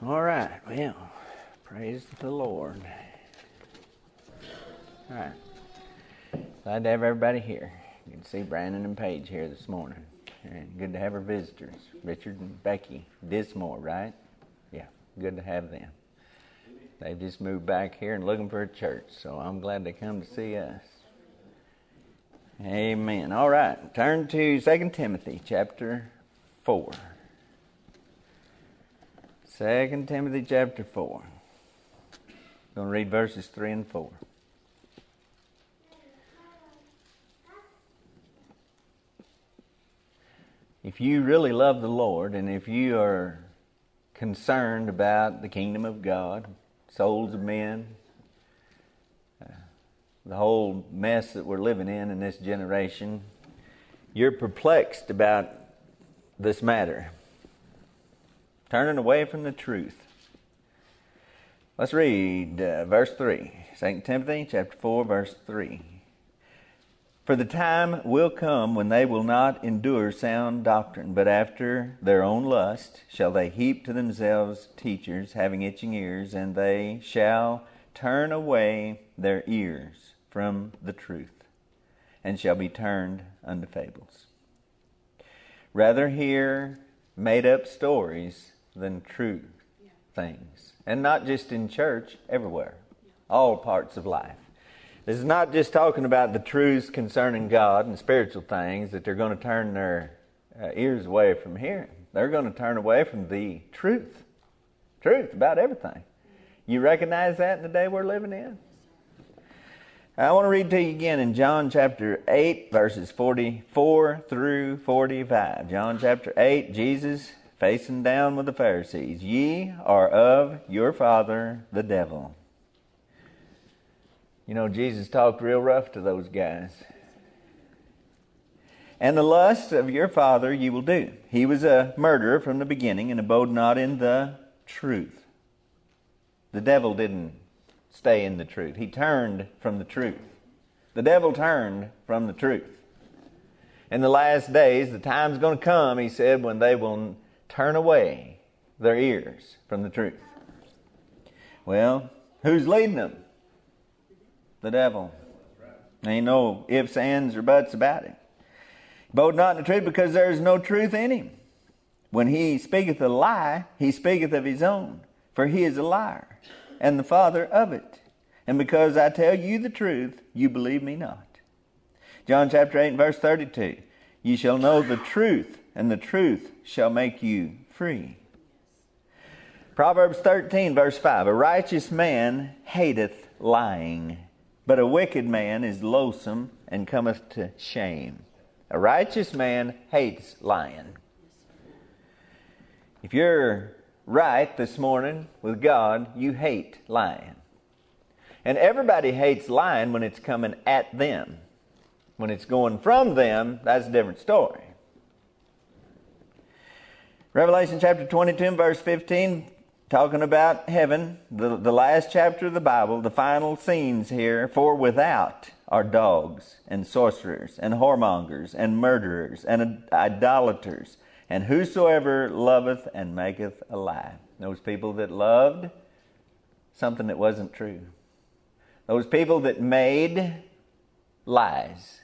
All right, well, praise the Lord. All right, glad to have everybody here. Good to see Brandon and Paige here this morning. And good to have our visitors, Richard and Becky Dismore, right? Yeah, good to have them. They just moved back here and looking for a church, so I'm glad they come to see us. Amen. All right, turn to 2 Timothy chapter 4. 2 Timothy chapter 4. I'm going to read verses 3 and 4. If you really love the Lord, and if you are concerned about the kingdom of God, souls of men, the whole mess that we're living in this generation, you're perplexed about this matter, turning away from the truth. Let's read verse 3. 2 Timothy chapter 4, verse 3. For the time will come when they will not endure sound doctrine, but after their own lust shall they heap to themselves teachers having itching ears, and they shall turn away their ears from the truth, and shall be turned unto fables. Rather hear made-up stories than true things. And not just in church, everywhere. All parts of life. This is not just talking about the truths concerning God and spiritual things that they're going to turn their ears away from hearing. They're going to turn away from the truth. Truth about everything. You recognize that in the day we're living in? I want to read to you again in John chapter 8, verses 44 through 45. John chapter 8, Jesus facing down with the Pharisees. Ye are of your father, the devil. You know, Jesus talked real rough to those guys. And the lust of your father you will do. He was a murderer from the beginning and abode not in the truth. The devil didn't stay in the truth. He turned from the truth. The devil turned from the truth. In the last days, the time's going to come, he said, when they will turn away their ears from the truth. Well, who's leading them? The devil. Ain't no ifs, ands, or buts about it. Abode not in the truth, because there is no truth in him. When he speaketh a lie, he speaketh of his own, for he is a liar, and the father of it. And because I tell you the truth, you believe me not. John chapter 8 and verse 32. Ye shall know the truth, and the truth shall make you free. Proverbs 13 verse 5. A righteous man hateth lying, but a wicked man is loathsome and cometh to shame. A righteous man hates lying. If you're right this morning with God, you hate lying. And everybody hates lying when it's coming at them. When it's going from them, that's a different story. Revelation chapter 22 and verse 15, talking about heaven, the last chapter of the Bible, the final scenes here. For without are dogs and sorcerers and whoremongers and murderers and idolaters, and whosoever loveth and maketh a lie. Those people that loved something that wasn't true. Those people that made lies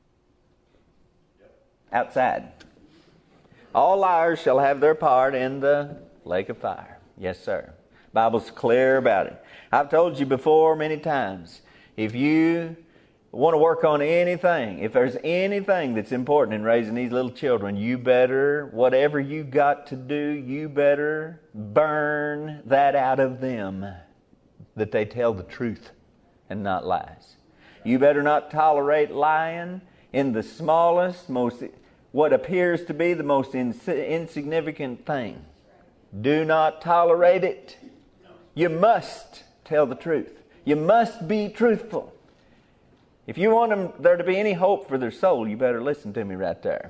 outside. All liars shall have their part in the lake of fire. Yes, sir. Bible's clear about it. I've told you before many times, if you want to work on anything, if there's anything that's important in raising these little children, you better, whatever you got to do, you better burn that out of them, that they tell the truth and not lies. You better not tolerate lying in the smallest, what appears to be the most insignificant thing. Do not tolerate it. You must tell the truth. You must be truthful. If you want there to be any hope for their soul, you better listen to me right there.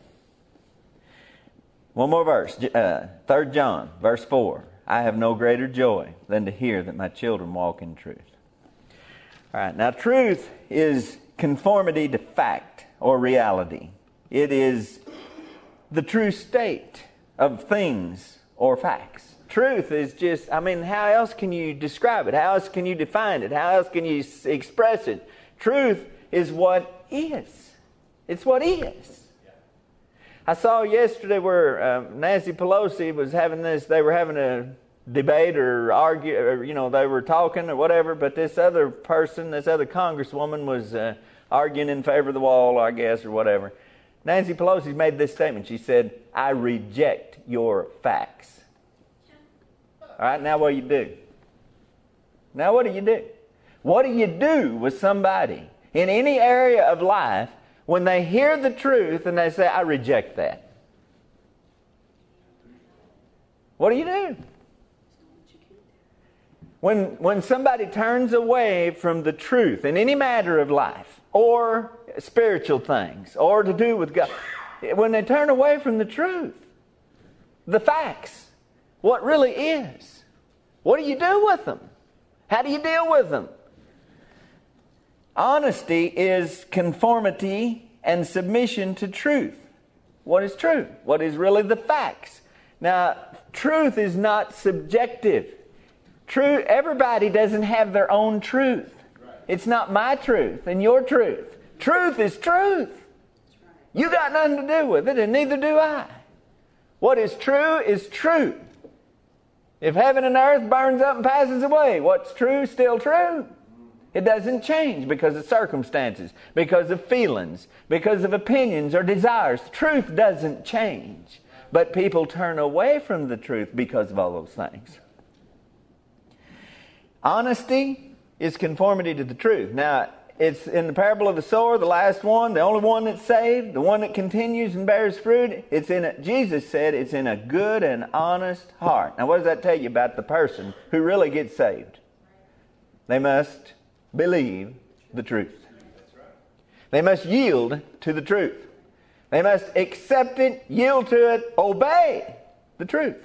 One more verse. 3 John, verse 4. I have no greater joy than to hear that my children walk in truth. All right. Now, truth is conformity to fact or reality. It is the true state of things or facts. Truth is just, how else can you describe it? How else can you define it? How else can you express it? Truth is what is. It's what is. I saw yesterday where Nancy Pelosi was having this, they were having a debate or argue, or, they were talking or whatever, but this other person, this other congresswoman was arguing in favor of the wall, I guess, or whatever. Nancy Pelosi made this statement. She said, "I reject your facts." All right, now what do you do? Now what do you do? What do you do with somebody in any area of life when they hear the truth and they say, "I reject that"? What do you do? When somebody turns away from the truth in any matter of life or spiritual things or to do with God, when they turn away from the truth, the facts, what really is, what do you do with them? How do you deal with them? Honesty is conformity and submission to truth. What is true? What is really the facts? Now, truth is not subjective. True, everybody doesn't have their own truth. It's not my truth and your truth. Truth is truth. You got nothing to do with it, and neither do I. What is true is true. If heaven and earth burns up and passes away, what's true is still true. It doesn't change because of circumstances, because of feelings, because of opinions or desires. Truth doesn't change. But people turn away from the truth because of all those things. Honesty is conformity to the truth. Now, it's in the parable of the sower, the last one, the only one that's saved, the one that continues and bears fruit. Jesus said it's in a good and honest heart. Now, what does that tell you about the person who really gets saved? They must believe the truth. They must yield to the truth. They must accept it, yield to it, obey the truth.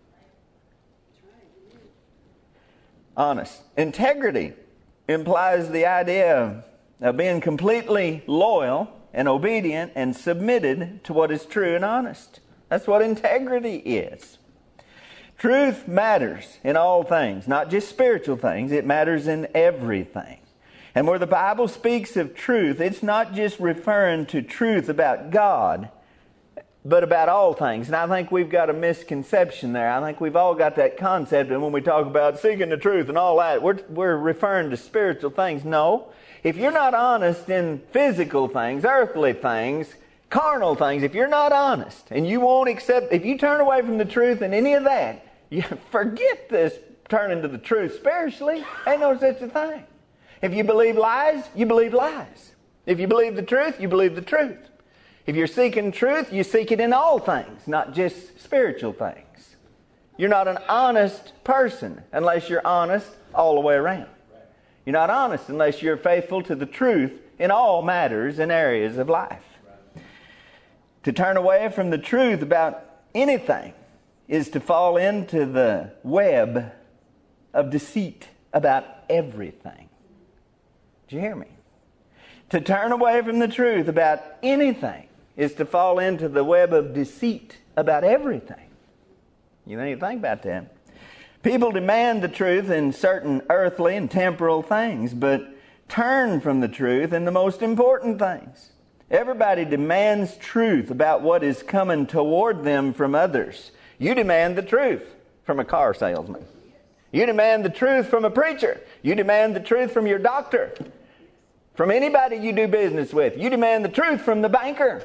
Honest. Integrity implies the idea of being completely loyal and obedient and submitted to what is true and honest. That's what integrity is. Truth matters in all things, not just spiritual things. It matters in everything. And where the Bible speaks of truth, it's not just referring to truth about God, but about all things. And I think we've got a misconception there. I think we've all got that concept, and when we talk about seeking the truth and all that, we're referring to spiritual things. No. If you're not honest in physical things, earthly things, carnal things, if you're not honest and you won't accept, if you turn away from the truth and any of that, you forget this turning to the truth spiritually. Ain't no such a thing. If you believe lies, you believe lies. If you believe the truth, you believe the truth. If you're seeking truth, you seek it in all things, not just spiritual things. You're not an honest person unless you're honest all the way around. You're not honest unless you're faithful to the truth in all matters and areas of life. To turn away from the truth about anything is to fall into the web of deceit about everything. Did you hear me? To turn away from the truth about anything is to fall into the web of deceit about everything. You need to think about that. People demand the truth in certain earthly and temporal things, but turn from the truth in the most important things. Everybody demands truth about what is coming toward them from others. You demand the truth from a car salesman. You demand the truth from a preacher. You demand the truth from your doctor. From anybody you do business with. You demand the truth from the banker.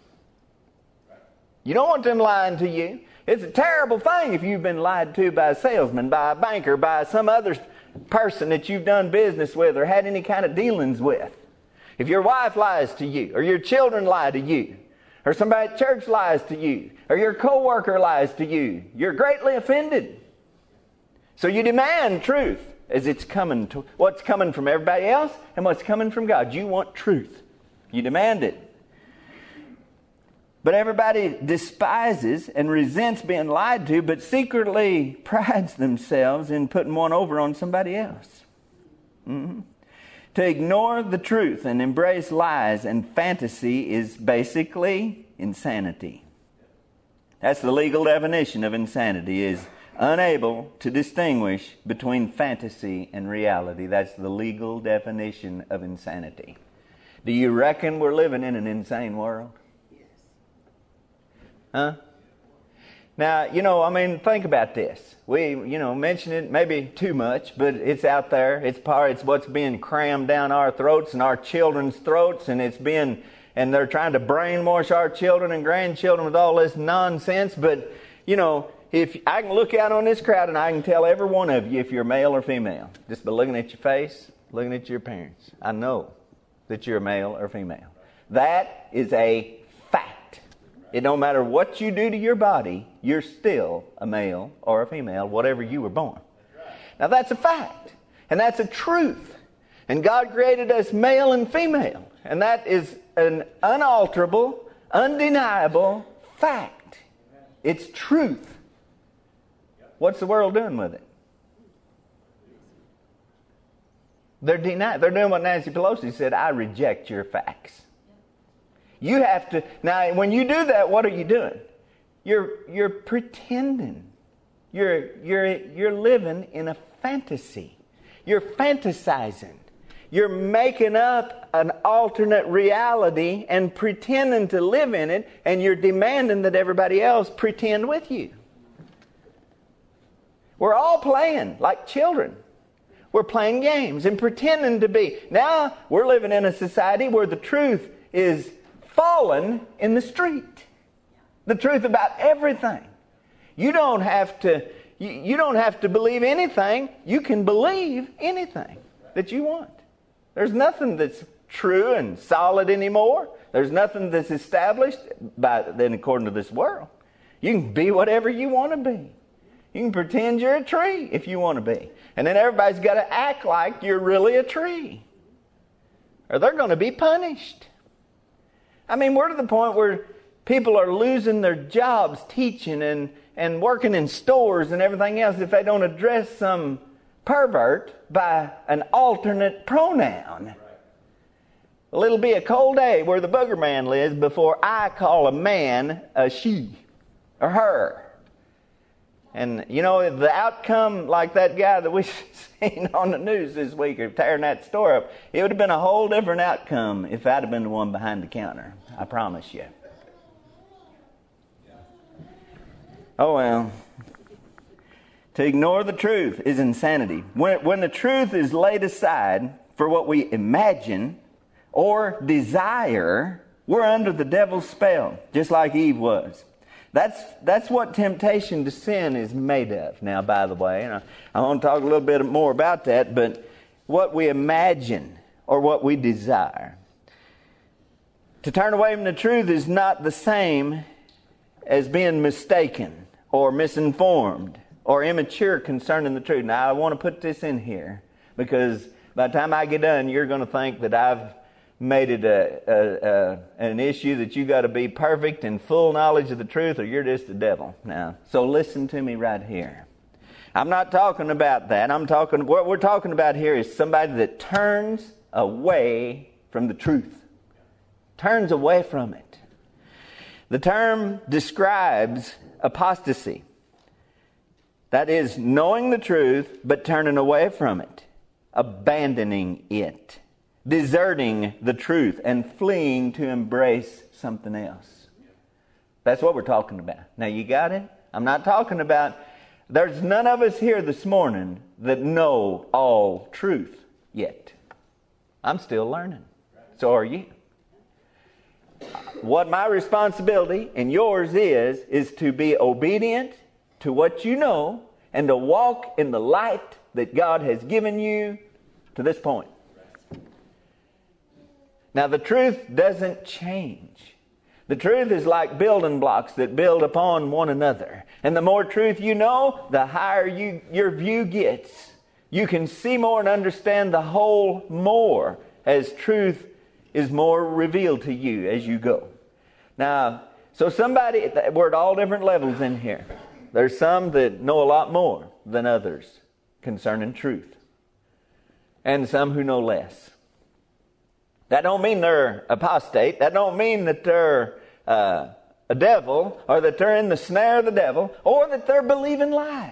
You don't want them lying to you. It's a terrible thing if you've been lied to by a salesman, by a banker, by some other person that you've done business with or had any kind of dealings with. If your wife lies to you, or your children lie to you, or somebody at church lies to you, or your coworker lies to you, you're greatly offended. So you demand truth as it's coming to what's coming from everybody else and what's coming from God. You want truth. You demand it. But everybody despises and resents being lied to, but secretly prides themselves in putting one over on somebody else. Mm-hmm. To ignore the truth and embrace lies and fantasy is basically insanity. That's the legal definition of insanity, is unable to distinguish between fantasy and reality. That's the legal definition of insanity. Do you reckon we're living in an insane world? Huh? Now, think about this. We, mention it maybe too much, but it's out there. It's what's being crammed down our throats and our children's throats, and and they're trying to brainwash our children and grandchildren with all this nonsense. But, if I can look out on this crowd and I can tell every one of you if you're male or female, just by looking at your face, looking at your appearance, I know that you're male or female. That is a fact. It don't matter what you do to your body, you're still a male or a female, whatever you were born. Now that's a fact, and that's a truth. And God created us male and female, and that is an unalterable, undeniable fact. It's truth. What's the world doing with it? They're denying. They're doing what Nancy Pelosi said, I reject your facts. You have to. Now, when you do that, what are you doing? You're pretending. You're living in a fantasy. You're fantasizing. You're making up an alternate reality and pretending to live in it, and you're demanding that everybody else pretend with you. We're all playing like children. We're playing games and pretending to be. Now we're living in a society where the truth is fallen in the street. The truth about everything. You don't have to believe anything. You can believe anything that you want. There's nothing that's true and solid anymore. There's nothing that's established according to this world. You can be whatever you want to be. You can pretend you're a tree if you want to be. And then everybody's got to act like you're really a tree, or they're going to be punished. We're to the point where people are losing their jobs teaching and working in stores and everything else if they don't address some pervert by an alternate pronoun. Well, it'll be a cold day where the booger man lives before I call a man a she or her. And, the outcome, like that guy that we seen on the news this week of tearing that store up, it would have been a whole different outcome if I'd have been the one behind the counter. I promise you. Oh, well. To ignore the truth is insanity. When the truth is laid aside for what we imagine or desire, we're under the devil's spell, just like Eve was. That's what temptation to sin is made of. Now, by the way, and I want to talk a little bit more about that, but what we imagine or what we desire. To turn away from the truth is not the same as being mistaken or misinformed or immature concerning the truth. Now, I want to put this in here because by the time I get done, you're going to think that I've made it an issue that you got to be perfect and full knowledge of the truth or you're just the devil. Now, so listen to me right here. I'm not talking about that. What we're talking about here is somebody that turns away from the truth. Turns away from it. The term describes apostasy. That is knowing the truth but turning away from it. Abandoning it. Deserting the truth and fleeing to embrace something else. That's what we're talking about. Now, you got it? I'm not talking about... There's none of us here this morning that know all truth yet. I'm still learning. So are you. What my responsibility and yours is to be obedient to what you know and to walk in the light that God has given you to this point. Now, the truth doesn't change. The truth is like building blocks that build upon one another. And the more truth you know, the higher your view gets. You can see more and understand the whole more as truth is more revealed to you as you go. Now, so we're at all different levels in here. There's some that know a lot more than others concerning truth. And some who know less. That don't mean they're apostate. That don't mean that they're a devil or that they're in the snare of the devil or that they're believing lies.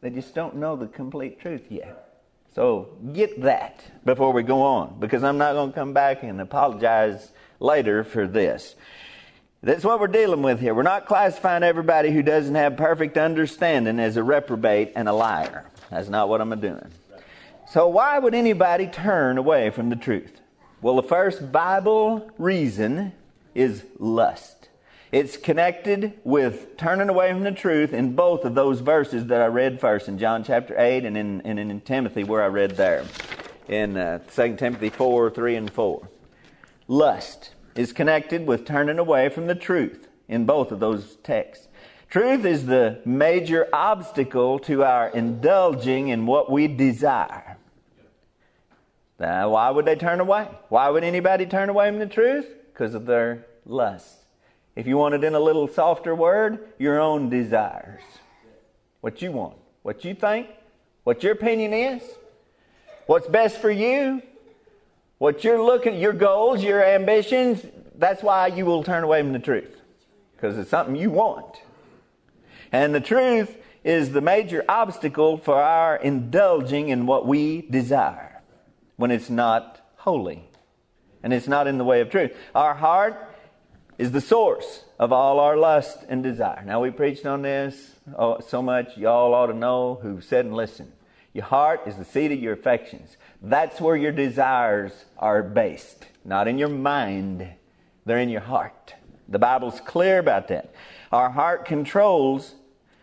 They just don't know the complete truth yet. So get that before we go on, because I'm not going to come back and apologize later for this. That's what we're dealing with here. We're not classifying everybody who doesn't have perfect understanding as a reprobate and a liar. That's not what I'm doing. So why would anybody turn away from the truth? Well, the first Bible reason is lust. It's connected with turning away from the truth in both of those verses that I read first, in John chapter 8 and in Timothy where I read there, in 2 Timothy 4, 3 and 4. Lust is connected with turning away from the truth in both of those texts. Truth is the major obstacle to our indulging in what we desire. Now, why would they turn away? Why would anybody turn away from the truth? Because of their lust. If you want it in a little softer word, your own desires. What you want, what you think, what your opinion is, what's best for you, what you're looking, your goals, your ambitions. That's why you will turn away from the truth, because it's something you want. And the truth is the major obstacle for our indulging in what we desire when it's not holy and it's not in the way of truth. Our heart is the source of all our lust and desire. Now, we preached on this so much, y'all ought to know who've said and listened. Your heart is the seat of your affections. That's where your desires are based. Not in your mind. They're in your heart. The Bible's clear about that. Our heart contends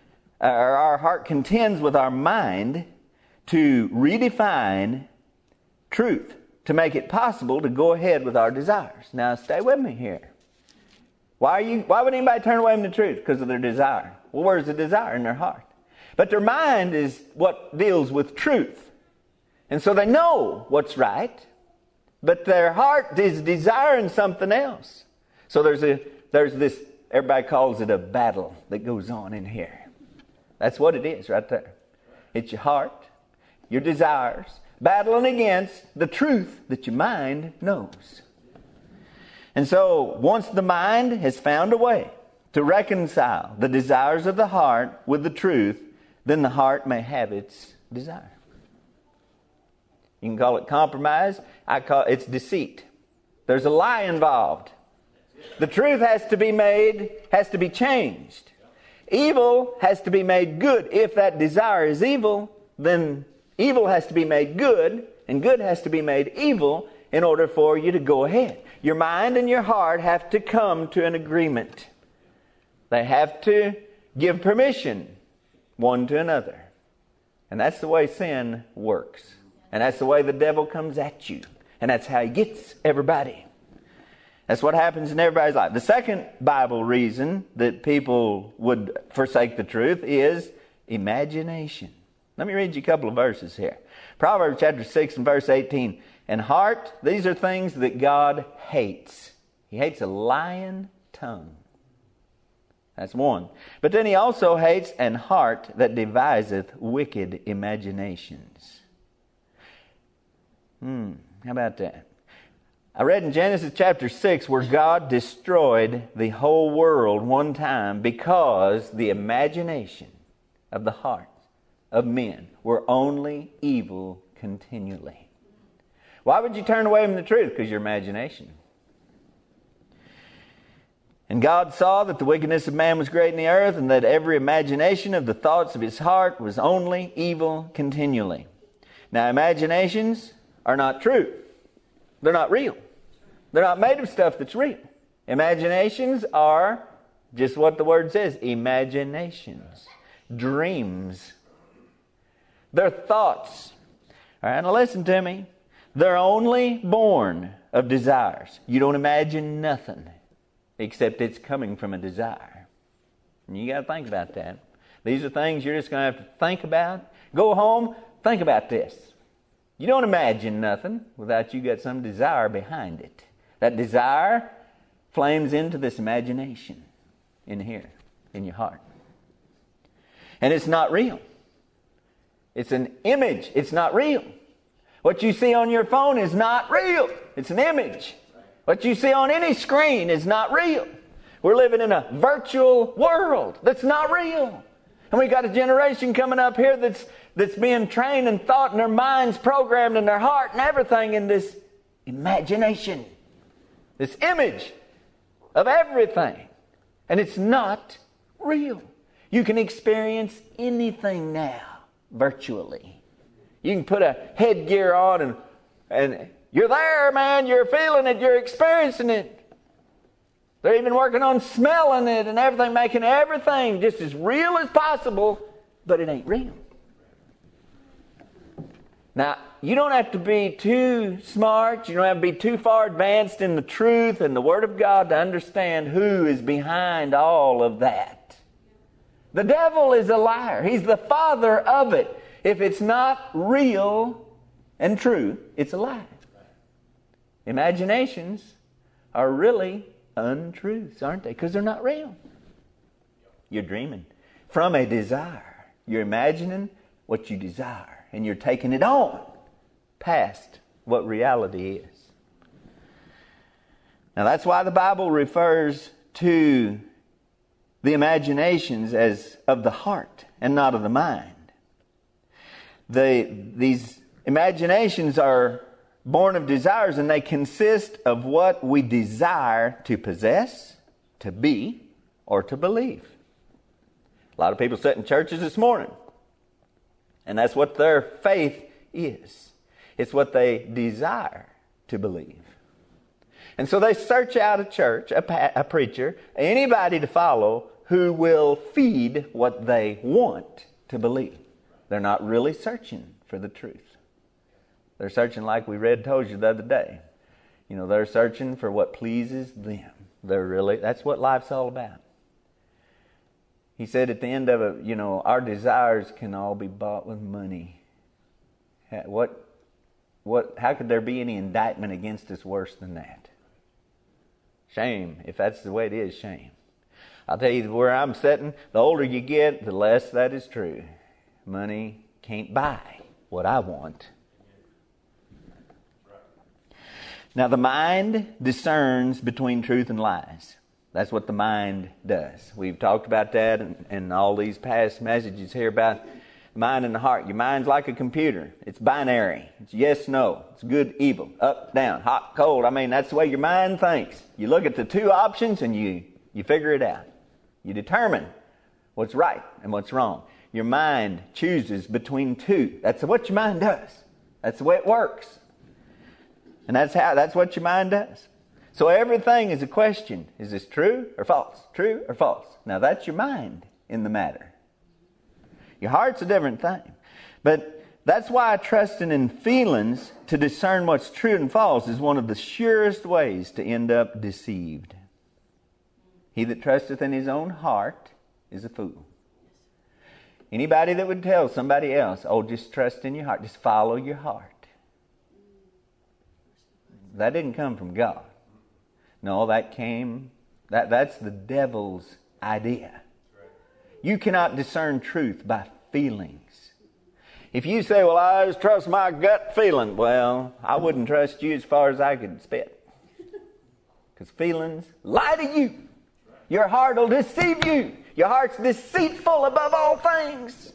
with our mind to redefine truth, to make it possible to go ahead with our desires. Now, stay with me here. Why would anybody turn away from the truth? Because of their desire. Well, where's the desire? In their heart. But their mind is what deals with truth. And so they know what's right, but their heart is desiring something else. So there's this, everybody calls it a battle that goes on in here. That's what it is right there. It's your heart, your desires, battling against the truth that your mind knows. And so, once the mind has found a way to reconcile the desires of the heart with the truth, then the heart may have its desire. You can call it compromise. I call it's deceit. There's a lie involved. The truth has to be changed. Evil has to be made good. If that desire is evil, then evil has to be made good, and good has to be made evil in order for you to go ahead. Your mind and your heart have to come to an agreement. They have to give permission one to another. And that's the way sin works. And that's the way the devil comes at you. And that's how he gets everybody. That's what happens in everybody's life. The second Bible reason that people would forsake the truth is imagination. Let me read you a couple of verses here. Proverbs chapter 6 and verse 18. And heart, these are things that God hates. He hates a lying tongue. That's one. But then he also hates an heart that deviseth wicked imaginations. How about that? I read in Genesis chapter 6 where God destroyed the whole world one time because the imagination of the hearts of men were only evil continually. Why would you turn away from the truth? Because your imagination. And God saw that the wickedness of man was great in the earth, and that every imagination of the thoughts of his heart was only evil continually. Now, imaginations are not true. They're not real. They're not made of stuff that's real. Imaginations are just what the word says, imaginations, dreams. They're thoughts. All right, now listen to me. They're only born of desires. You don't imagine nothing except it's coming from a desire. And you got to think about that. These are things you're just going to have to think about. Go home, think about this. You don't imagine nothing without you got some desire behind it. That desire flames into this imagination in here, in your heart. And it's not real. It's an image. It's not real. What you see on your phone is not real. It's an image. What you see on any screen is not real. We're living in a virtual world that's not real. And we got a generation coming up here that's being trained and thought, and their minds programmed in their heart and everything in this imagination, this image of everything. And it's not real. You can experience anything now virtually. You can put a headgear on and you're there, man. You're feeling it. You're experiencing it. They're even working on smelling it and everything, making everything just as real as possible, but it ain't real. Now, you don't have to be too smart. You don't have to be too far advanced in the truth and the Word of God to understand who is behind all of that. The devil is a liar. He's the father of it. If it's not real and true, it's a lie. Imaginations are really untruths, aren't they? Because they're not real. You're dreaming from a desire. You're imagining what you desire, and you're taking it on past what reality is. Now that's why the Bible refers to the imaginations as of the heart and not of the mind. These imaginations are born of desires, and they consist of what we desire to possess, to be, or to believe. A lot of people sit in churches this morning, and that's what their faith is. It's what they desire to believe. And so they search out a church, a preacher, anybody to follow who will feed what they want to believe. They're not really searching for the truth. They're searching like we told you the other day. You know, they're searching for what pleases them. That's what life's all about. He said at the end of it, our desires can all be bought with money. How could there be any indictment against us worse than that? Shame. If that's the way it is, shame. I'll tell you where I'm sitting, the older you get, the less that is true. Money can't buy what I want. Now, the mind discerns between truth and lies. That's what the mind does. We've talked about that in all these past messages here about the mind and the heart. Your mind's like a computer. It's binary. It's yes, no. It's good, evil, up, down, hot, cold. That's the way your mind thinks. You look at the two options and you figure it out. You determine what's right and what's wrong. Your mind chooses between two. That's what your mind does. That's the way it works. And that's what your mind does. So everything is a question. Is this true or false? True or false? Now that's your mind in the matter. Your heart's a different thing. But that's why trusting in feelings to discern what's true and false is one of the surest ways to end up deceived. He that trusteth in his own heart is a fool. Anybody that would tell somebody else, just trust in your heart, just follow your heart. That didn't come from God. No, that's the devil's idea. You cannot discern truth by feelings. If you say, I just trust my gut feeling, I wouldn't trust you as far as I could spit. Because feelings lie to you. Your heart will deceive you. Your heart's deceitful above all things.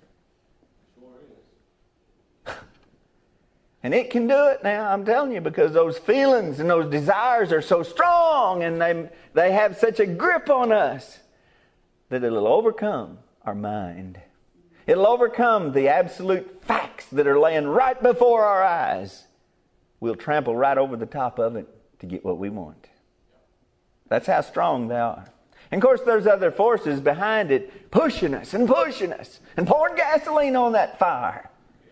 And it can do it now, I'm telling you, because those feelings and those desires are so strong and they have such a grip on us that it'll overcome our mind. It'll overcome the absolute facts that are laying right before our eyes. We'll trample right over the top of it to get what we want. That's how strong they are. And of course, there's other forces behind it pushing us and pouring gasoline on that fire.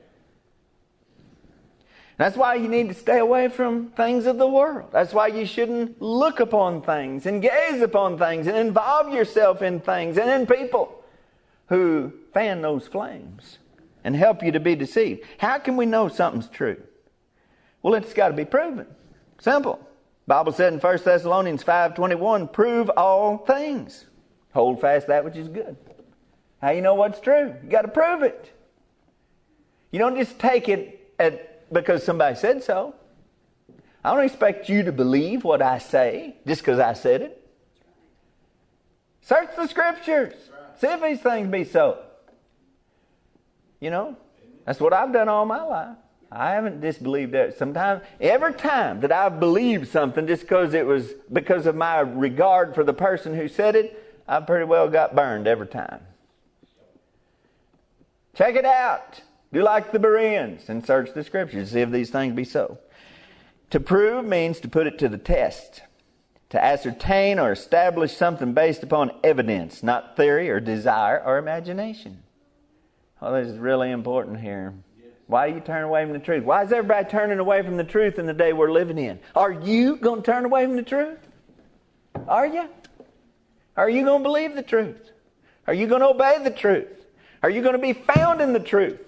That's why you need to stay away from things of the world. That's why you shouldn't look upon things and gaze upon things and involve yourself in things and in people who fan those flames and help you to be deceived. How can we know something's true? Well, it's got to be proven. Simple. The Bible said in 1 Thessalonians 5:21, prove all things. Hold fast that which is good. How you know what's true? You got to prove it. You don't just take it because somebody said so. I don't expect you to believe what I say just because I said it. Search the Scriptures. See if these things be so. You know, that's what I've done all my life. I haven't disbelieved it. Sometimes, every time that I've believed something just because it was because of my regard for the person who said it, I pretty well got burned every time. Check it out. Do like the Bereans and search the Scriptures to see if these things be so. To prove means to put it to the test. To ascertain or establish something based upon evidence, not theory or desire or imagination. Oh, this is really important here. Why do you turn away from the truth? Why is everybody turning away from the truth in the day we're living in? Are you going to turn away from the truth? Are you? Are you going to believe the truth? Are you going to obey the truth? Are you going to be found in the truth?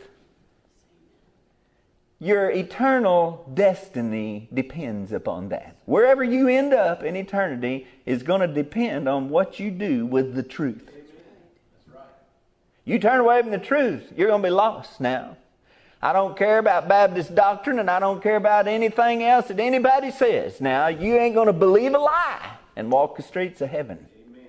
Your eternal destiny depends upon that. Wherever you end up in eternity is going to depend on what you do with the truth. That's right. You turn away from the truth, you're going to be lost now. I don't care about Baptist doctrine, and I don't care about anything else that anybody says. Now, you ain't going to believe a lie and walk the streets of heaven. Amen.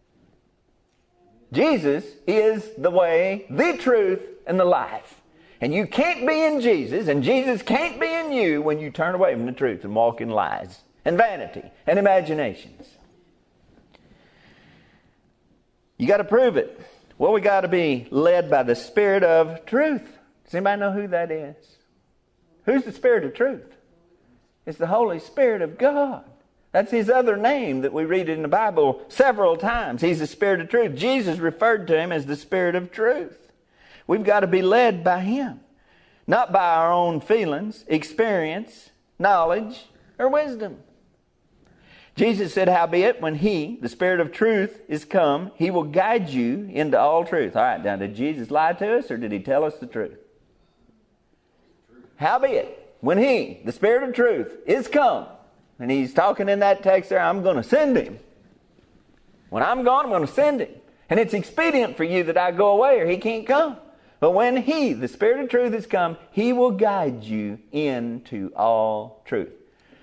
Jesus is the way, the truth, and the life. And you can't be in Jesus, and Jesus can't be in you when you turn away from the truth and walk in lies and vanity and imaginations. You got to prove it. Well, we got to be led by the Spirit of truth. Does anybody know who that is? Who's the Spirit of truth? It's the Holy Spirit of God. That's His other name that we read in the Bible several times. He's the Spirit of truth. Jesus referred to Him as the Spirit of truth. We've got to be led by Him, not by our own feelings, experience, knowledge, or wisdom. Jesus said, howbeit, when He, the Spirit of truth, is come, He will guide you into all truth. All right, now, did Jesus lie to us, or did He tell us the truth? Howbeit, when He, the Spirit of truth, is come, and He's talking in that text there, I'm going to send Him. When I'm gone, I'm going to send Him. And it's expedient for you that I go away, or He can't come. But when He, the Spirit of truth, has come, He will guide you into all truth.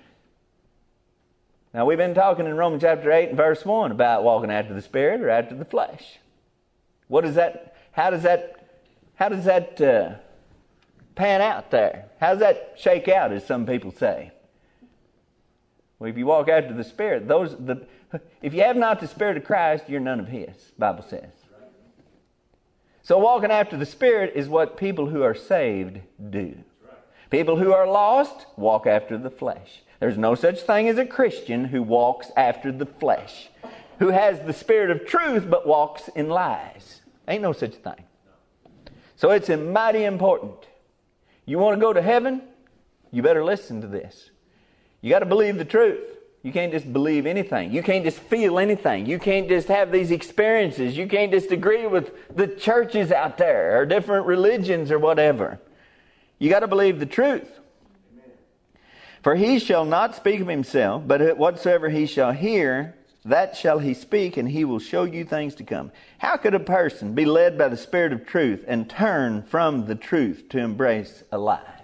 Now, we've been talking in Romans chapter 8 and verse 1 about walking after the Spirit or after the flesh. What is that? How does that pan out there? How does that shake out, as some people say? Well, if you walk after the Spirit, if you have not the Spirit of Christ, you're none of His, the Bible says. So walking after the Spirit is what people who are saved do. People who are lost walk after the flesh. There's no such thing as a Christian who walks after the flesh, who has the Spirit of truth but walks in lies. Ain't no such thing. So it's mighty important. You want to go to heaven? You better listen to this. You got to believe the truth. You can't just believe anything. You can't just feel anything. You can't just have these experiences. You can't just agree with the churches out there or different religions or whatever. You got to believe the truth. Amen. For He shall not speak of Himself, but whatsoever He shall hear, that shall He speak, and He will show you things to come. How could a person be led by the Spirit of truth and turn from the truth to embrace a lie?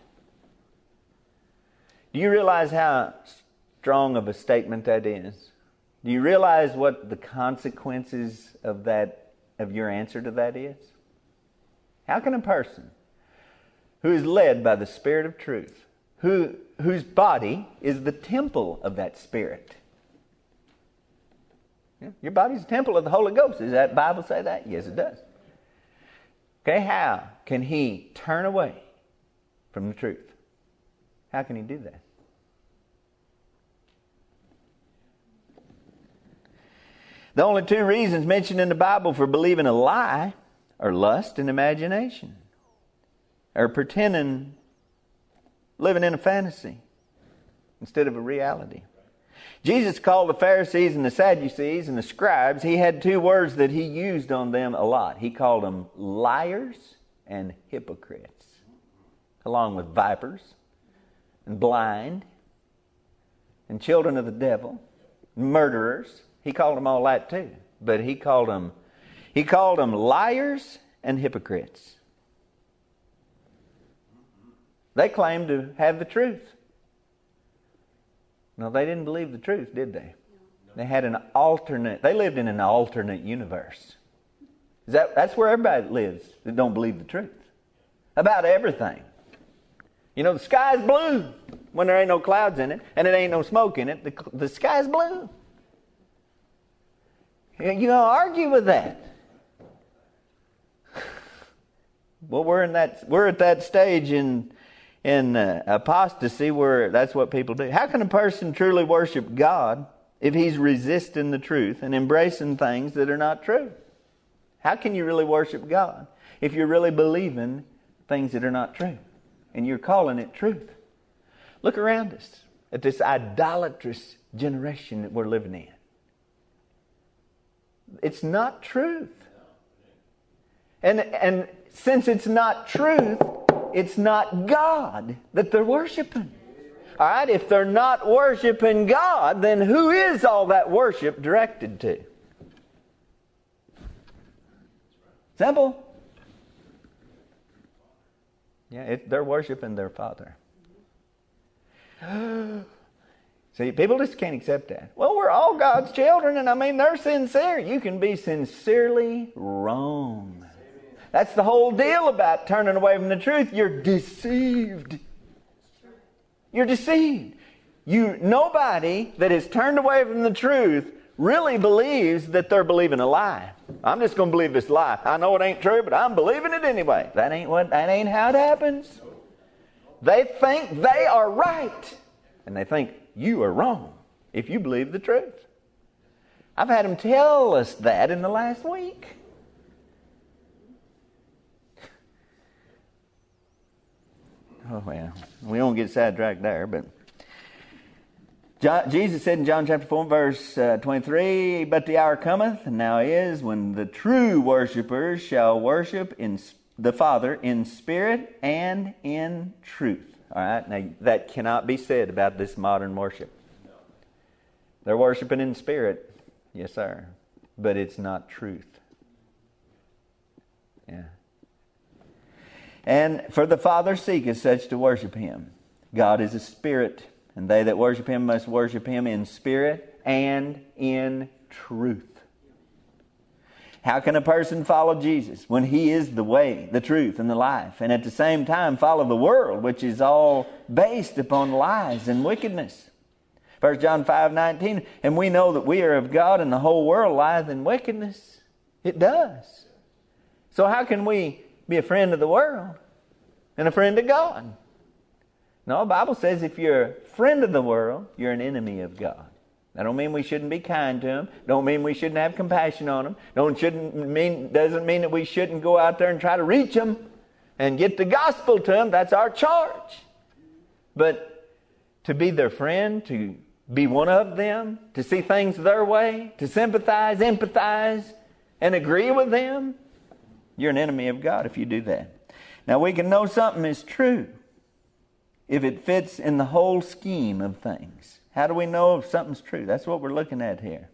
Do you realize how strong of a statement that is? Do you realize what the consequences of your answer to that is? How can a person who is led by the Spirit of truth, whose body is the temple of that Spirit? Your body's the temple of the Holy Ghost. Does that Bible say that? Yes, it does. Okay, how can he turn away from the truth? How can he do that? The only two reasons mentioned in the Bible for believing a lie are lust and imagination, or pretending, living in a fantasy instead of a reality. Jesus called the Pharisees and the Sadducees and the scribes. He had two words that He used on them a lot. He called them liars and hypocrites, along with vipers and blind and children of the devil, murderers. He called them all that too. But he called them liars and hypocrites. They claimed to have the truth. No, they didn't believe the truth, did they? They had they lived in an alternate universe. That's where everybody lives that don't believe the truth about everything. You know, the sky's blue when there ain't no clouds in it and it ain't no smoke in it. The sky's blue. You gonna argue with that? Well, we're at that stage in apostasy where that's what people do. How can a person truly worship God if he's resisting the truth and embracing things that are not true? How can you really worship God if you're really believing things that are not true and you're calling it truth? Look around us at this idolatrous generation that we're living in. It's not truth. And since it's not truth, it's not God that they're worshiping. All right, if they're not worshiping God, then who is all that worship directed to? Simple. Yeah, they're worshiping their Father. See, people just can't accept that. Well, we're all God's children, and I mean, they're sincere. You can be sincerely wrong. That's the whole deal about turning away from the truth. You're deceived. You're deceived. Nobody that is turned away from the truth really believes that they're believing a lie. I'm just going to believe this lie. I know it ain't true, but I'm believing it anyway. That ain't how it happens. They think they are right, and they think you are wrong if you believe the truth. I've had them tell us that in the last week. Oh, well, we won't get sidetracked there, but Jesus said in John chapter 4, verse 23, "But the hour cometh, and now is, when the true worshipers shall worship in the Father in spirit and in truth." All right, now that cannot be said about this modern worship. They're worshiping in spirit, yes, sir, but it's not truth. Yeah. "And for the Father seeketh such to worship him. God is a spirit, and they that worship him must worship him in spirit and in truth." How can a person follow Jesus when he is the way, the truth, and the life, and at the same time follow the world, which is all based upon lies and wickedness? 1 John 5:19, "And we know that we are of God, and the whole world lieth in wickedness." It does. So how can we be a friend of the world and a friend of God? No, the Bible says if you're a friend of the world, you're an enemy of God. That don't mean we shouldn't be kind to them. Don't mean we shouldn't have compassion on them. Doesn't mean that we shouldn't go out there and try to reach them and get the gospel to them. That's our charge. But to be their friend, to be one of them, to see things their way, to sympathize, empathize, and agree with them, you're an enemy of God if you do that. Now, we can know something is true if it fits in the whole scheme of things. How do we know if something's true? That's what we're looking at here.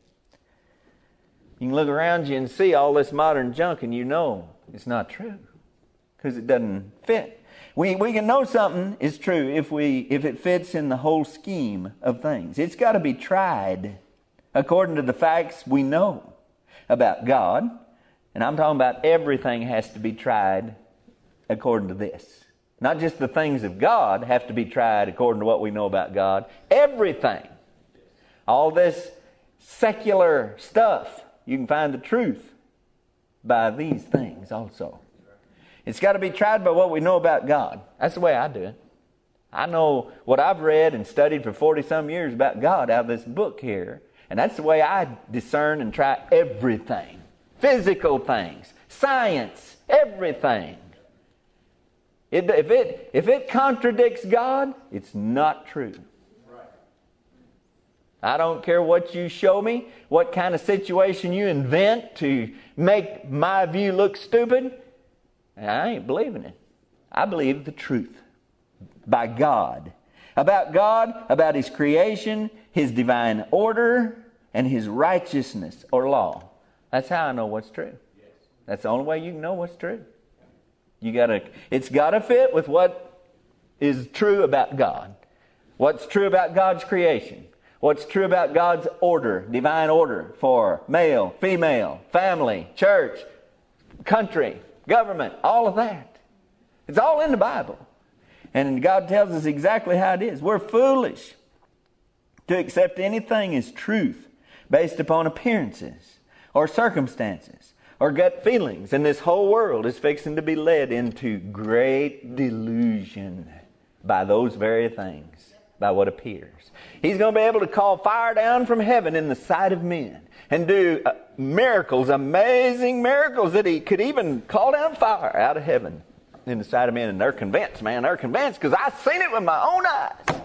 You can look around you and see all this modern junk and you know it's not true because it doesn't fit. We can know something is true if it fits in the whole scheme of things. It's got to be tried according to the facts we know about God. And I'm talking about everything has to be tried according to this. Not just the things of God have to be tried according to what we know about God. Everything. All this secular stuff, you can find the truth by these things also. It's got to be tried by what we know about God. That's the way I do it. I know what I've read and studied for 40-some years about God out of this book here. And that's the way I discern and try everything. Physical things, science, everything. If it contradicts God, it's not true. I don't care what you show me, what kind of situation you invent to make my view look stupid. I ain't believing it. I believe the truth by God. About His creation, His divine order, and His righteousness or law. That's how I know what's true. That's the only way you can know what's true. It's got to fit with what is true about God. What's true about God's creation. What's true about God's order, divine order for male, female, family, church, country, government, all of that. It's all in the Bible. And God tells us exactly how it is. We're foolish to accept anything as truth based upon appearances or circumstances or gut feelings. And this whole world is fixing to be led into great delusion by those very things, by what appears. He's going to be able to call fire down from heaven in the sight of men and do miracles, amazing miracles, that He could even call down fire out of heaven in the sight of men. And they're convinced, man. They're convinced because I've seen it with my own eyes.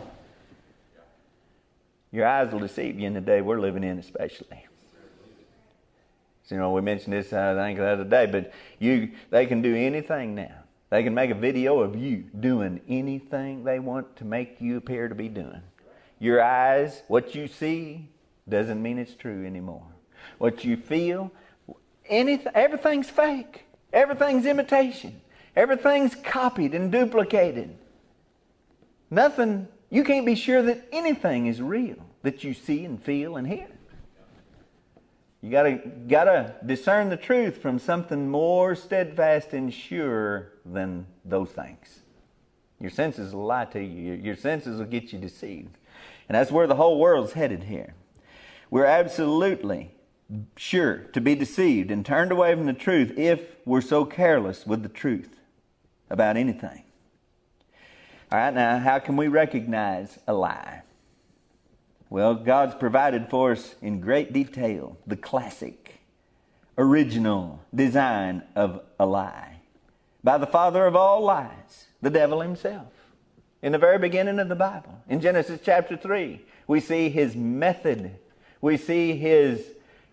Your eyes will deceive you in the day we're living in especially. So, we mentioned this, I think, the other day, but they can do anything now. They can make a video of you doing anything they want to make you appear to be doing. Your eyes, what you see, doesn't mean it's true anymore. What you feel, everything's fake. Everything's imitation. Everything's copied and duplicated. Nothing, you can't be sure that anything is real that you see and feel and hear. You gotta discern the truth from something more steadfast and sure than those things. Your senses will lie to you. Your senses will get you deceived. And that's where the whole world's headed here. We're absolutely sure to be deceived and turned away from the truth if we're so careless with the truth about anything. All right, now how can we recognize a lie? Well, God's provided for us in great detail the classic, original design of a lie by the father of all lies, the devil himself. In the very beginning of the Bible, in Genesis chapter 3, we see his method. We see his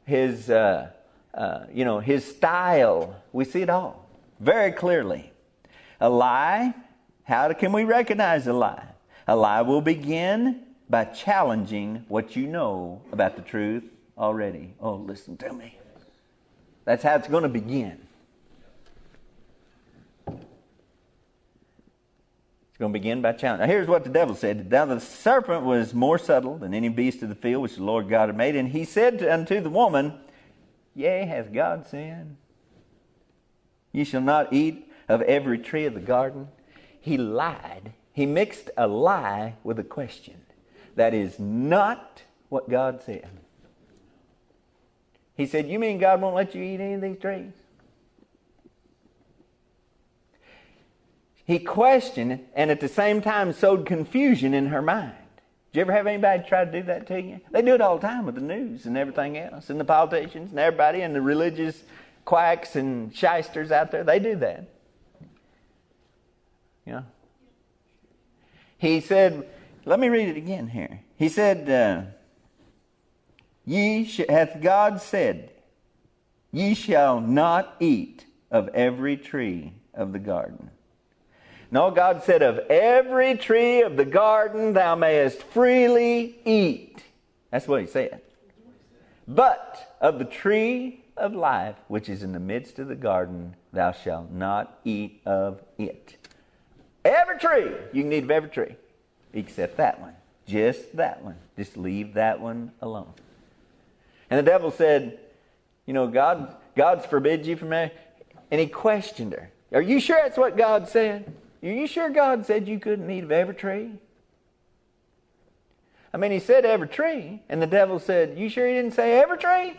style. We see it all very clearly. A lie, how can we recognize a lie? A lie will begin by challenging what you know about the truth already. Oh, listen to me. That's how it's going to begin. It's going to begin by challenging. Now, here's what the devil said. Now the serpent was more subtle than any beast of the field which the Lord God had made. And he said unto the woman, Yea, hath God said, Ye shall not eat of every tree of the garden? He lied. He mixed a lie with a question. That is not what God said. He said, you mean God won't let you eat any of these trees? He questioned and at the same time sowed confusion in her mind. Did you ever have anybody try to do that to you? They do it all the time with the news and everything else, and the politicians and everybody and the religious quacks and shysters out there. They do that. You know? He said, let me read it again here. He said, hath God said, Ye shall not eat of every tree of the garden. No, God said, of every tree of the garden thou mayest freely eat. That's what He said. But of the tree of life, which is in the midst of the garden, thou shalt not eat of it. Every tree. You can eat of every tree. Except that one. Just that one. Just leave that one alone. And the devil said, God's forbid you from that. And he questioned her. Are you sure that's what God said? Are you sure God said you couldn't eat of every tree? I mean, He said every tree. And the devil said, you sure He didn't say every tree?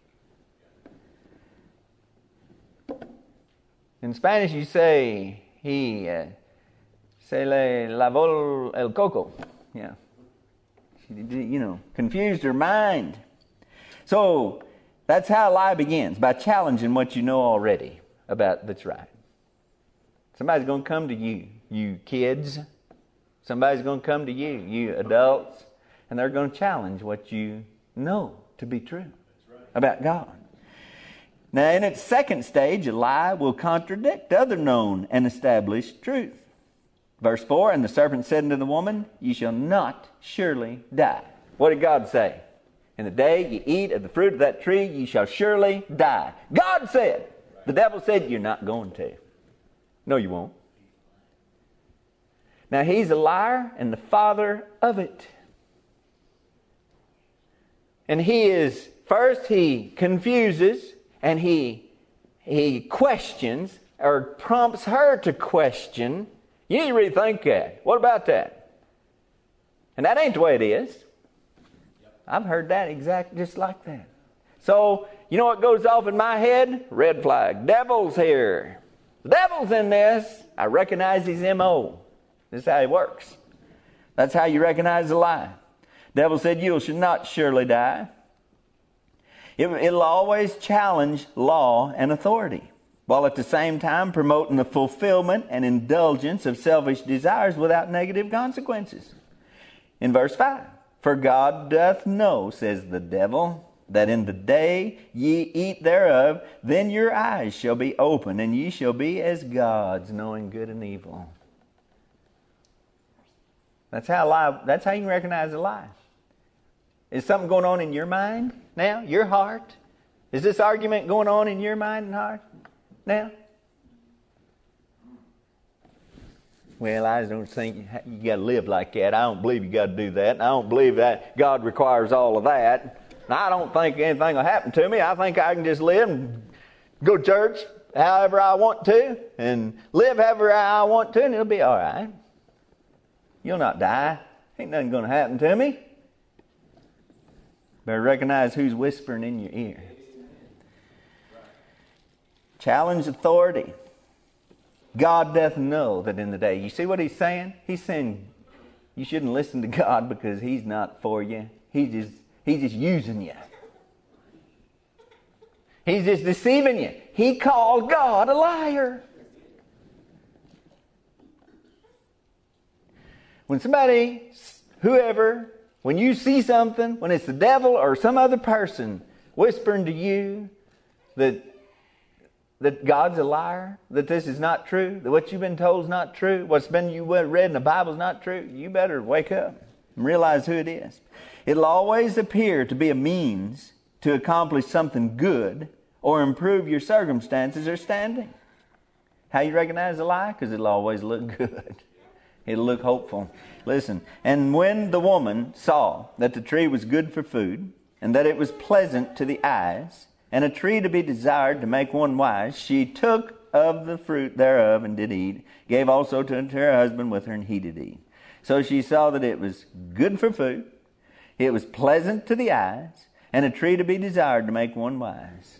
In Spanish you say, se le lavó el coco. Yeah. She, confused her mind. So, that's how a lie begins, by challenging what you know already about that's right. Somebody's going to come to you, you kids. Somebody's going to come to you, you adults, and they're going to challenge what you know to be true about God. Now, in its second stage, a lie will contradict other known and established truth. Verse 4, and the serpent said unto the woman, Ye shall not surely die. What did God say? In the day you eat of the fruit of that tree, ye shall surely die. God said. The devil said, you're not going to. No, you won't. Now, he's a liar and the father of it. And he confuses and he he questions or prompts her to question, you need to rethink that. What about that? And that ain't the way it is. I've heard that just like that. So, you know what goes off in my head? Red flag. Devil's here. The devil's in this. I recognize his M.O. This is how he works. That's how you recognize a lie. Devil said, you shall not surely die. It'll always challenge law and authority, while at the same time promoting the fulfillment and indulgence of selfish desires without negative consequences. In verse 5, for God doth know, says the devil, that in the day ye eat thereof, then your eyes shall be opened, and ye shall be as gods, knowing good and evil. That's how you can recognize a lie. Is something going on in your mind now? Your heart? Is this argument going on in your mind and heart now? Well, I don't think you got to live like that. I don't believe you got to do that. And I don't believe that God requires all of that. And I don't think anything will happen to me. I think I can just live and go to church however I want to and live however I want to, and it'll be all right. You'll not die. Ain't nothing going to happen to me. Better recognize who's whispering in your ear. Challenge authority. God doth know that in the day. You see what he's saying? He's saying you shouldn't listen to God because he's not for you. He's just using you. He's just deceiving you. He called God a liar. When somebody, whoever, when you see something, when it's the devil or some other person whispering to you that God's a liar, that this is not true, that what you've been told is not true, what's been you read in the Bible is not true, you better wake up and realize who it is. It'll always appear to be a means to accomplish something good or improve your circumstances or standing. How you recognize a lie? Because it'll always look good. It'll look hopeful. Listen, and when the woman saw that the tree was good for food, and that it was pleasant to the eyes, and a tree to be desired to make one wise, she took of the fruit thereof and did eat, gave also to her husband with her, and he did eat. So she saw that it was good for food, it was pleasant to the eyes, and a tree to be desired to make one wise.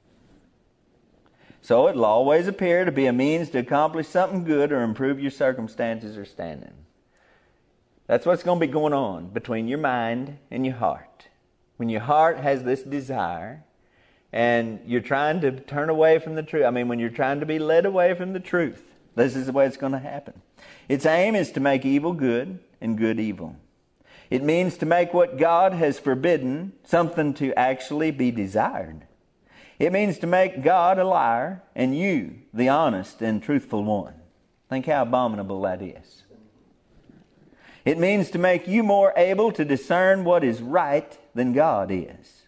So it'll always appear to be a means to accomplish something good or improve your circumstances or standing. That's what's going to be going on between your mind and your heart. When your heart has this desire and you're trying to turn away from the truth, when you're trying to be led away from the truth, this is the way it's going to happen. Its aim is to make evil good and good evil. It means to make what God has forbidden something to actually be desired. It means to make God a liar and you the honest and truthful one. Think how abominable that is. It means to make you more able to discern what is right than God is.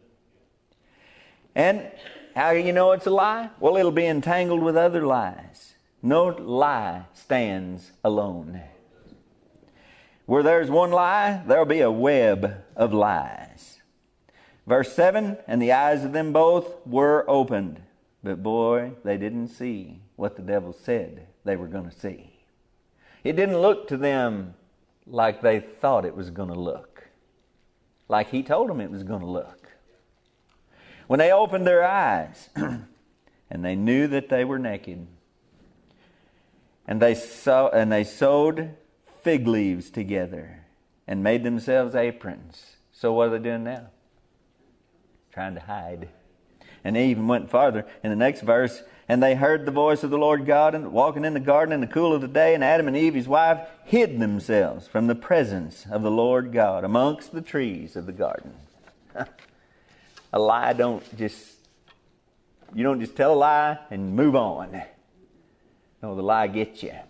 And how do you know it's a lie? Well, it'll be entangled with other lies. No lie stands alone. Where there's one lie, there'll be a web of lies. Verse 7, and the eyes of them both were opened. But boy, they didn't see what the devil said they were going to see. It didn't look to them like they thought it was going to look. Like he told them it was going to look. When they opened their eyes, and they knew that they were naked, and they sewed fig leaves together, and made themselves aprons. So what are they doing now? Trying to hide. And they even went farther in the next verse. And they heard the voice of the Lord God walking in the garden in the cool of the day. And Adam and Eve, his wife, hid themselves from the presence of the Lord God amongst the trees of the garden. A lie you don't just tell a lie and move on. No, the lie gets you.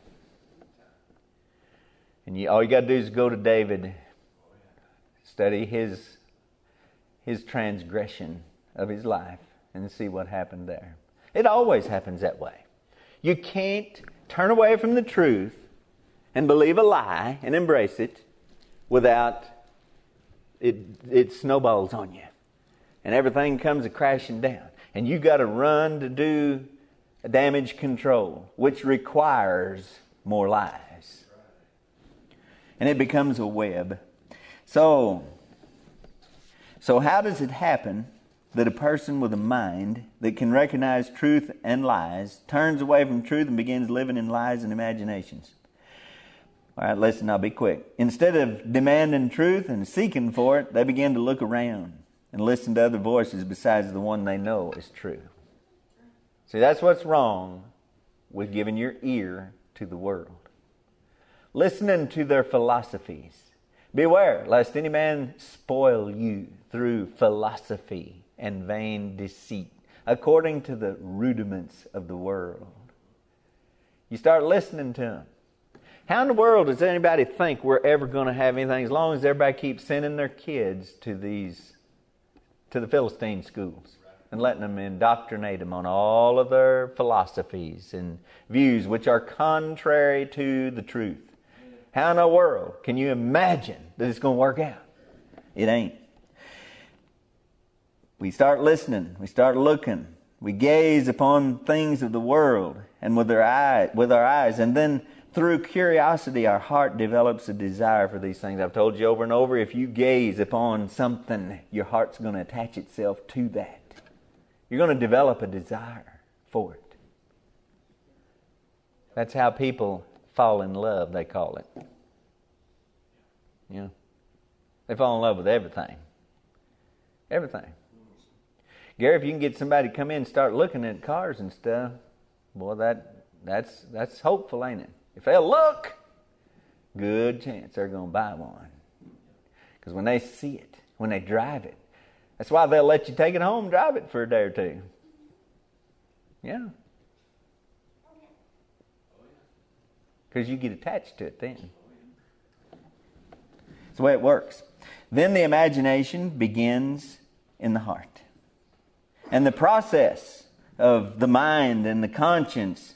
And all you got to do is go to David, study his transgression of his life, and see what happened there. It always happens that way. You can't turn away from the truth and believe a lie and embrace it without it snowballs on you. And everything comes crashing down. And you got to run to do damage control, which requires more lies. And it becomes a web. So how does it happen that a person with a mind that can recognize truth and lies turns away from truth and begins living in lies and imaginations? All right, listen, I'll be quick. Instead of demanding truth and seeking for it, they begin to look around and listen to other voices besides the one they know is true. See, that's what's wrong with giving your ear to the world. Listening to their philosophies. Beware, lest any man spoil you through philosophy and vain deceit, according to the rudiments of the world. You start listening to them. How in the world does anybody think we're ever going to have anything as long as everybody keeps sending their kids to the Philistine schools and letting them indoctrinate them on all of their philosophies and views which are contrary to the truth? How in the world can you imagine that it's going to work out? It ain't. We start listening. We start looking. We gaze upon things of the world and with our eyes. And then through curiosity, our heart develops a desire for these things. I've told you over and over, if you gaze upon something, your heart's going to attach itself to that. You're going to develop a desire for it. That's how people fall in love, they call it. You know, they fall in love with everything. Everything. Gary, if you can get somebody to come in and start looking at cars and stuff, boy, that's hopeful, ain't it? If they'll look, good chance they're going to buy one. Because when they see it, when they drive it, that's why they'll let you take it home and drive it for a day or two. Yeah. Because you get attached to it then. It's the way it works. Then the imagination begins in the heart. And the process of the mind and the conscience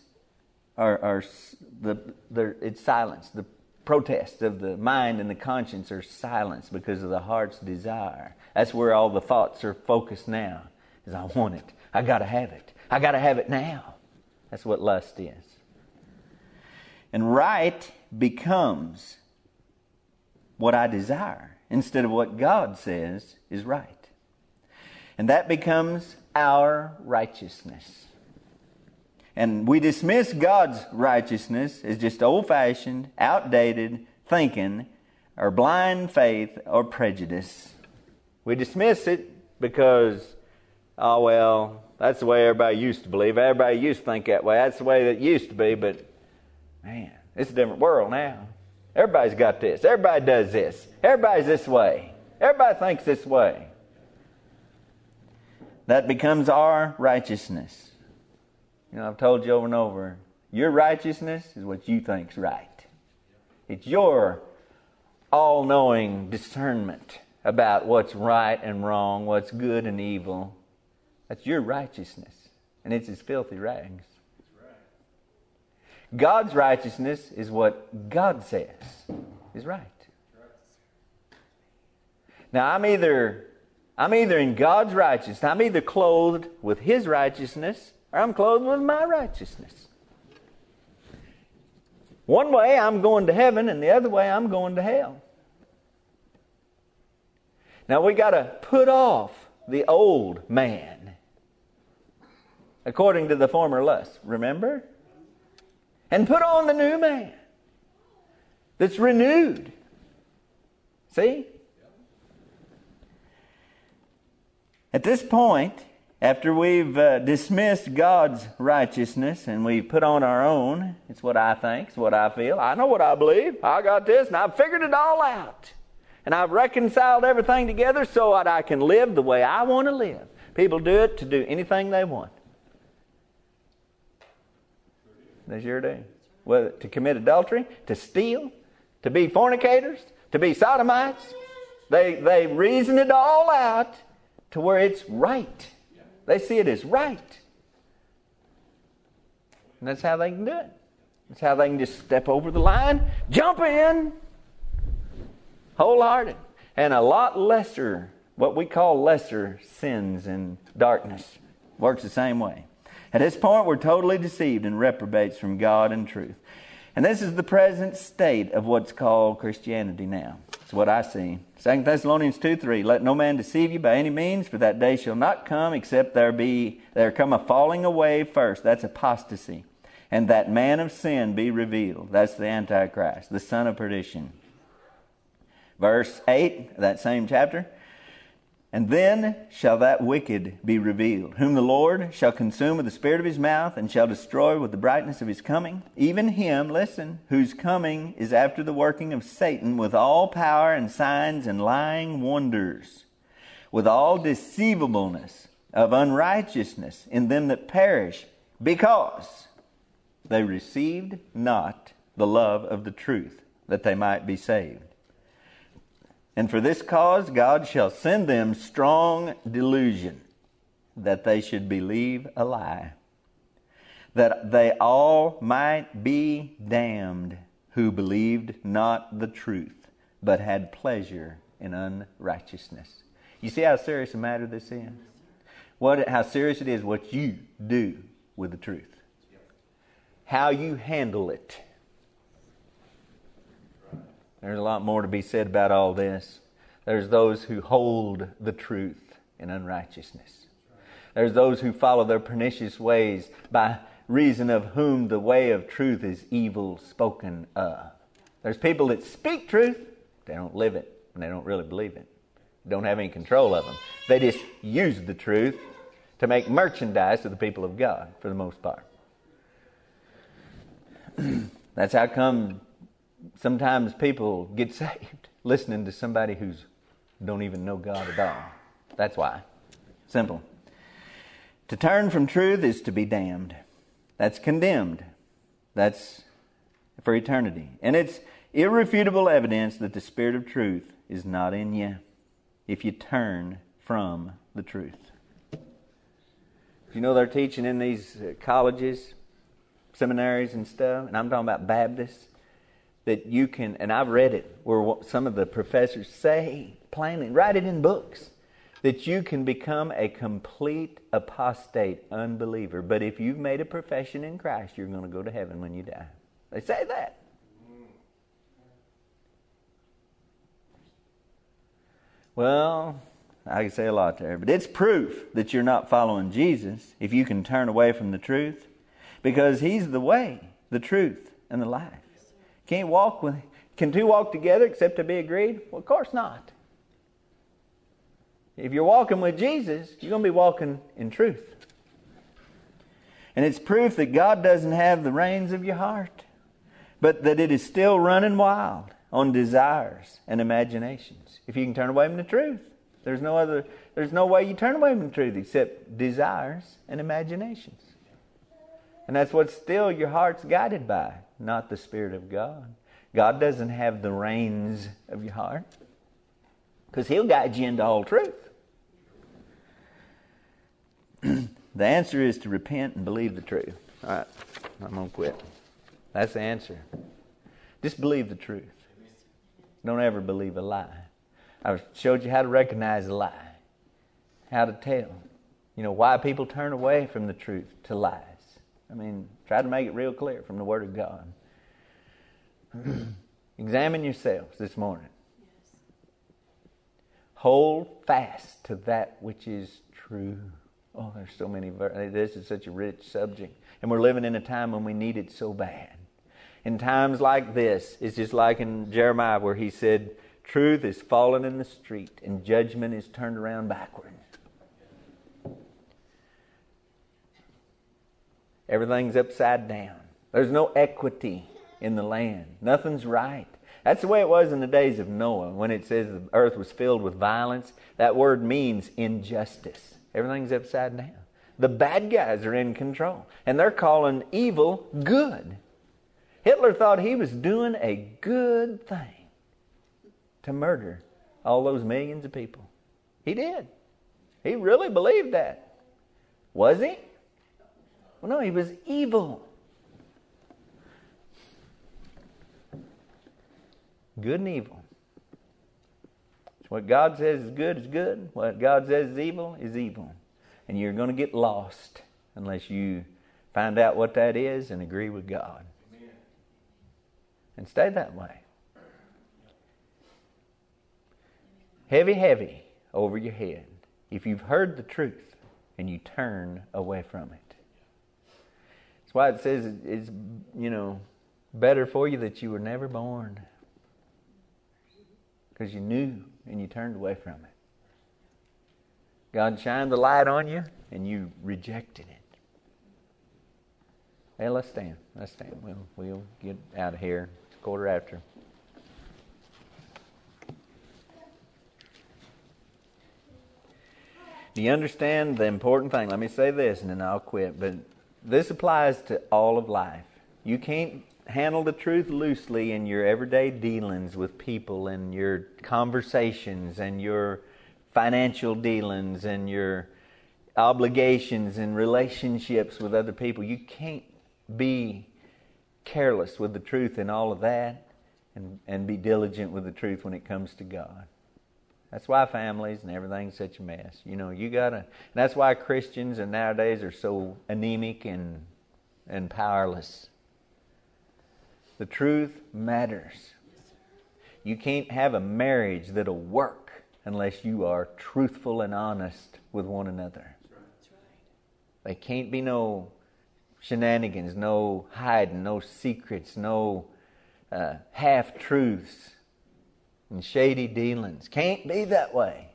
it's silence. The protests of the mind and the conscience are silenced because of the heart's desire. That's where all the thoughts are focused now. Is I want it. I got to have it. I got to have it now. That's what lust is. And right becomes what I desire instead of what God says is right. And that becomes our righteousness. And we dismiss God's righteousness as just old-fashioned, outdated thinking or blind faith or prejudice. We dismiss it because, oh well, that's the way everybody used to believe. Everybody used to think that way. That's the way that it used to be, but man, it's a different world now. Everybody's got this. Everybody does this. Everybody's this way. Everybody thinks this way. That becomes our righteousness. You know, I've told you over and over, your righteousness is what you think's right. It's your all-knowing discernment about what's right and wrong, what's good and evil. That's your righteousness. And it's as filthy rags. God's righteousness is what God says is right. Now, I'm either in God's righteousness, I'm either clothed with His righteousness, or I'm clothed with my righteousness. One way I'm going to heaven, and the other way I'm going to hell. Now we got to put off the old man according to the former lust. Remember? And put on the new man that's renewed. See? At this point, after we've dismissed God's righteousness and we've put on our own, it's what I think, it's what I feel. I know what I believe. I got this and I've figured it all out. And I've reconciled everything together so that I can live the way I want to live. People do it to do anything they want. They sure do. Whether to commit adultery, to steal, to be fornicators, to be sodomites. They reason it all out to where it's right. They see it as right. And that's how they can do it. That's how they can just step over the line, jump in, wholehearted. And a lot lesser, what we call lesser sins and darkness Works the same way. At this point, we're totally deceived and reprobates from God and truth. And this is the present state of what's called Christianity now. It's what I see. 2 Thessalonians 2:3, let no man deceive you by any means, for that day shall not come except there come a falling away first. That's apostasy. And that man of sin be revealed. That's the Antichrist, the son of perdition. Verse 8, that same chapter. And then shall that wicked be revealed, whom the Lord shall consume with the spirit of his mouth, and shall destroy with the brightness of his coming. Even him, listen, whose coming is after the working of Satan, with all power and signs and lying wonders, with all deceivableness of unrighteousness in them that perish, because they received not the love of the truth, that they might be saved. And for this cause God shall send them strong delusion, that they should believe a lie, that they all might be damned who believed not the truth, but had pleasure in unrighteousness. You see how serious a matter this is? How serious it is what you do with the truth. How you handle it. There's a lot more to be said about all this. There's those who hold the truth in unrighteousness. There's those who follow their pernicious ways, by reason of whom the way of truth is evil spoken of. There's people that speak truth, they don't live it, and they don't really believe it. They don't have any control of them. They just use the truth to make merchandise of the people of God, for the most part. That's how come sometimes people get saved listening to somebody who don't even know God at all. That's why. Simple. To turn from truth is to be damned. That's condemned. That's for eternity. And it's irrefutable evidence that the Spirit of truth is not in you if you turn from the truth. You know they're teaching in these colleges, seminaries and stuff, and I'm talking about Baptists, that you can, and I've read it, where some of the professors say plainly, write it in books, that you can become a complete apostate unbeliever. But if you've made a profession in Christ, you're going to go to heaven when you die. They say that. Well, I can say a lot there, but it's proof that you're not following Jesus if you can turn away from the truth, because He's the way, the truth, and the life. Can two walk together except to be agreed? Well, of course not. If you're walking with Jesus, you're going to be walking in truth. And it's proof that God doesn't have the reins of your heart, but that it is still running wild on desires and imaginations. If you can turn away from the truth, there's no way you turn away from the truth except desires and imaginations. And that's what still your heart's guided by, not the Spirit of God. God doesn't have the reins of your heart, because He'll guide you into all truth. The answer is to repent and believe the truth. All right, I'm going to quit. That's the answer. Just believe the truth. Don't ever believe a lie. I showed you how to recognize a lie, how to tell. Why people turn away from the truth to lies. Try to make it real clear from the Word of God. Examine yourselves this morning. Hold fast to that which is true. Oh, there's so many. This is such a rich subject. And we're living in a time when we need it so bad. In times like this, it's just like in Jeremiah where he said, truth is fallen in the street and judgment is turned around backward. Everything's upside down. There's no equity in the land. Nothing's right. That's the way it was in the days of Noah. When it says the earth was filled with violence, that word means injustice. Everything's upside down. The bad guys are in control. And they're calling evil good. Hitler thought he was doing a good thing to murder all those millions of people. He did. He really believed that. Was he? Well, no, he was evil. Good and evil. What God says is good is good. What God says is evil is evil. And you're going to get lost unless you find out what that is and agree with God. Amen. And stay that way. Heavy, heavy over your head if you've heard the truth and you turn away from it. That's why it says it's, better for you that you were never born. Because you knew and you turned away from it. God shined the light on you and you rejected it. Hey, let's stand. Let's stand. We'll get out of here. It's 1:15. Do you understand the important thing? Let me say this and then I'll quit. But this applies to all of life. You can't handle the truth loosely in your everyday dealings with people and your conversations and your financial dealings and your obligations and relationships with other people. You can't be careless with the truth in all of that and be diligent with the truth when it comes to God. That's why families and everything's such a mess. You gotta. And that's why Christians and nowadays are so anemic and powerless. The truth matters. You can't have a marriage that'll work unless you are truthful and honest with one another. There can't be no shenanigans, no hiding, no secrets, no half-truths and shady dealings. Can't be that way.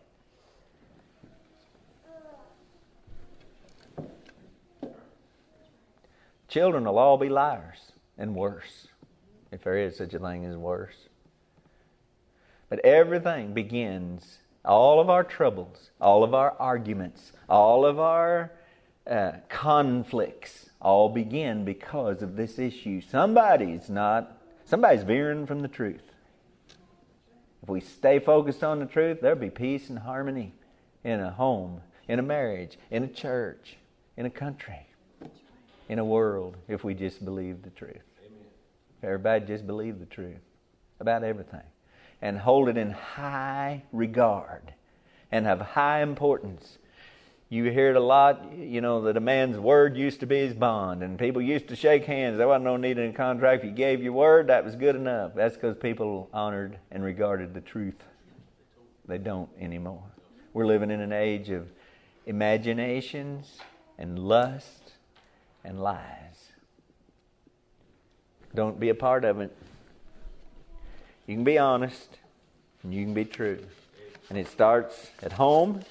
Children will all be liars and worse, if there is such a thing as worse. But everything begins, all of our troubles, all of our arguments, all of our conflicts all begin because of this issue. Somebody's veering from the truth. If we stay focused on the truth, there'll be peace and harmony in a home, in a marriage, in a church, in a country, in a world, if we just believe the truth. Amen. If everybody just believe the truth about everything and hold it in high regard and have high importance. You hear it a lot, that a man's word used to be his bond, and people used to shake hands. There wasn't no need in a contract. If you gave your word, that was good enough. That's because people honored and regarded the truth. They don't anymore. We're living in an age of imaginations and lust and lies. Don't be a part of it. You can be honest and you can be true. And it starts at home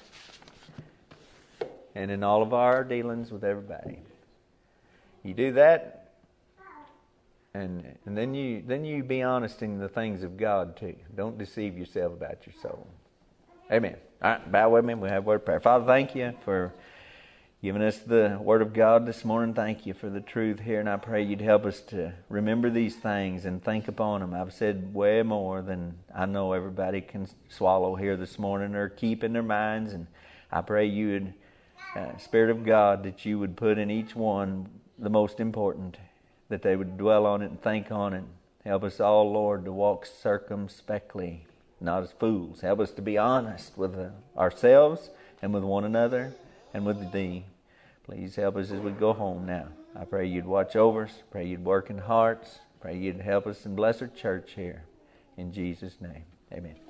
and in all of our dealings with everybody. You do that, and then you be honest in the things of God too. Don't deceive yourself about your soul. Amen. All right, bow with me. We'll have a word of prayer. Father, thank you for giving us the Word of God this morning. Thank you for the truth here, and I pray you'd help us to remember these things and think upon them. I've said way more than I know everybody can swallow here this morning or keep in their minds, and I pray you would Spirit of God, that you would put in each one the most important, that they would dwell on it and think on it. Help us all, Lord, to walk circumspectly, not as fools. Help us to be honest with ourselves and with one another and with Thee. Please help us as we go home now. I pray you'd watch over us. Pray you'd work in hearts. Pray you'd help us and bless our church here. In Jesus' name, amen.